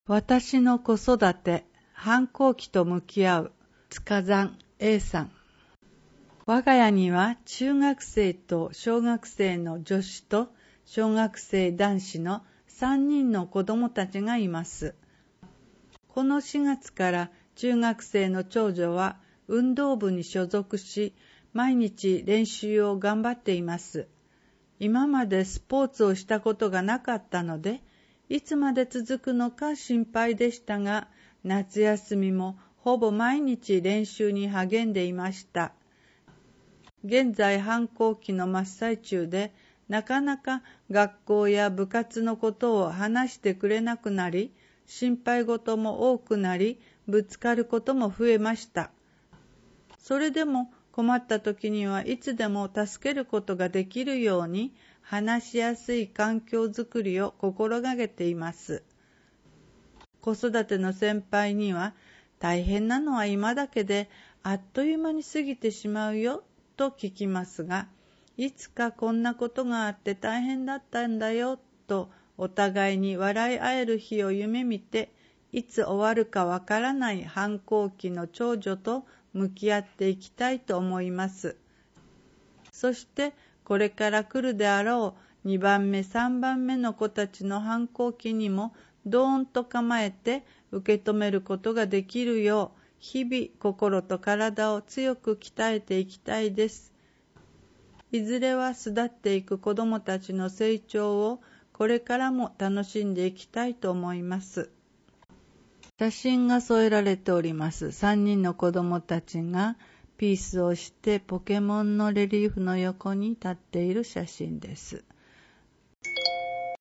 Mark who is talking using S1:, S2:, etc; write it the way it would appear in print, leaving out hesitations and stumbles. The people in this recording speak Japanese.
S1: 私の子育て、反抗期と向き合う、塚山 A さん。我が家には中学生と小学生の女子と小学生男子の3人の子供たちがいます。この4月から中学生の長女は運動部に所属し、毎日練習を頑張っています。今までスポーツをしたことがなかったので、いつまで続くのか心配でしたが、夏休みもほぼ毎日練習に励んでいました。現在反抗期の真っ最中で、なかなか学校や部活のことを話してくれなくなり、心配事も多くなり、ぶつかることも増えました。それでも困った時にはいつでも助けることができるように、話しやすい環境づくりを心がけています。子育ての先輩には、大変なのは今だけであっという間に過ぎてしまうよと聞きますが、いつかこんなことがあって大変だったんだよとお互いに笑い合える日を夢見て、いつ終わるかわからない反抗期の長女と向き合っていきたいと思います。そしてこれから来るであろう2番目3番目の子たちの反抗期にもドーンと構えて受け止めることができるよう、日々心と体を強く鍛えていきたいです。いずれは巣立っていく子どもたちの成長をこれからも楽しんでいきたいと思います。写真が添えられております。3人の子どもたちがピースをしてポケモンのレリーフの横に立っている写真です。